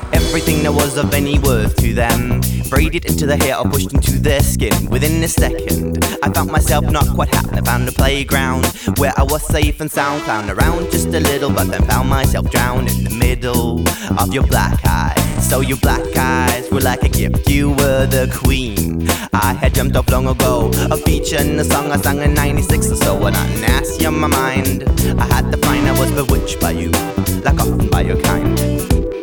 everything that was of any worth to them, braided into the hair or pushed into their skin. Within a second, I found myself not quite happy. I found a playground where I was safe and sound, clown around just a little, but then found myself drowned in the middle of your black eyes. So your black eyes were like a gift, you were the queen. I had jumped off long ago, a feature in a song I sang in 96 or so. When I nasty on my mind, I had to find I was bewitched by you, like often by your kind.